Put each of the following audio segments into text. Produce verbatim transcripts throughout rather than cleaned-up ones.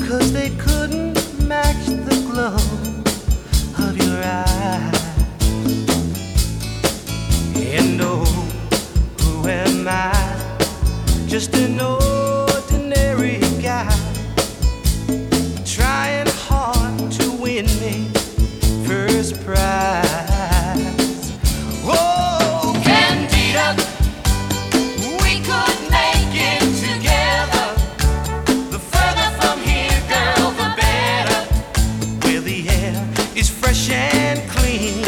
'cause they couldn't match the glow of your eyes. And oh, who am I? Just an ordinary guy, trying hard to win me first prize. Oh, Candida, we could make it together. The further from here, girl, the better. Where the air is fresh and clean.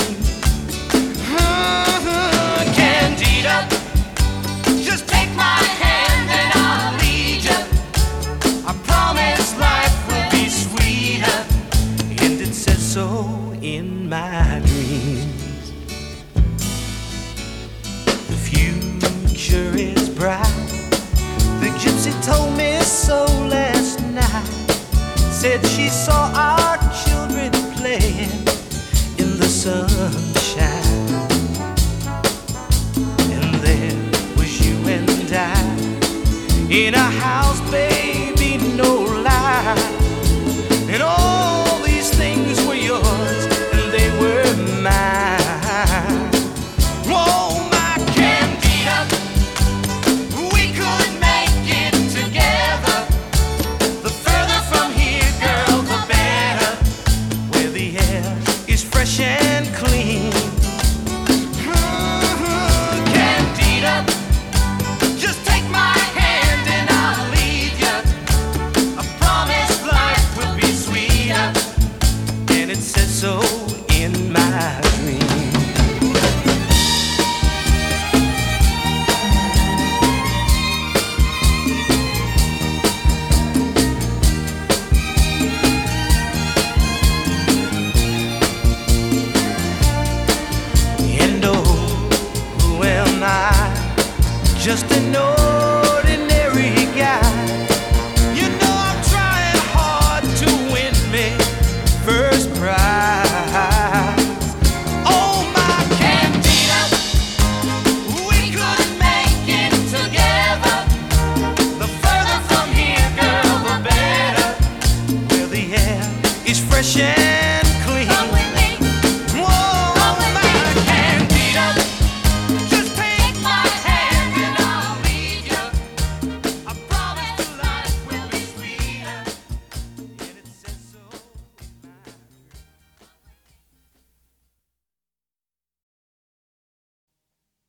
Mm-hmm. Candida, just take my hand and I'll lead you. I promise life will be sweeter, and it says so in my dreams. The future is bright. The gypsy told me so last night. Said she saw our children playing in the sunshine. And there was you and I in a house, baby, no lie. And all these things were yours and they were mine. Oh, my Candida, we could make it together. The further from here, girl, the better. Where the air is fresh and clean. Mm-hmm. Candida, just take my hand and I'll lead you. I promise life will be sweeter, and it says so in my dreams. And oh, who am I? Just an ordinary guy. You know I'm trying hard to win me first prize. Oh, my Candida, we could make it together. The further from here, girl, the better. Where the air is fresh and